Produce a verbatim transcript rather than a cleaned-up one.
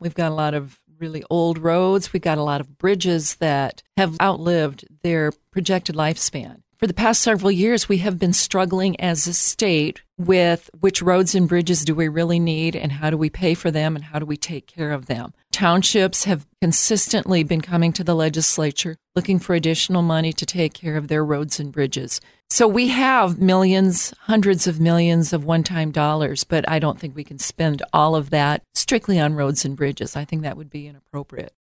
We've got a lot of really old roads. We've got a lot of bridges that have outlived their projected lifespan. For the past several years, we have been struggling as a state with which roads and bridges do we really need and how do we pay for them and how do we take care of them. Townships have consistently been coming to the legislature looking for additional money to take care of their roads and bridges. So we have millions, hundreds of millions of one-time dollars, but I don't think we can spend all of that strictly on roads and bridges. I think that would be inappropriate.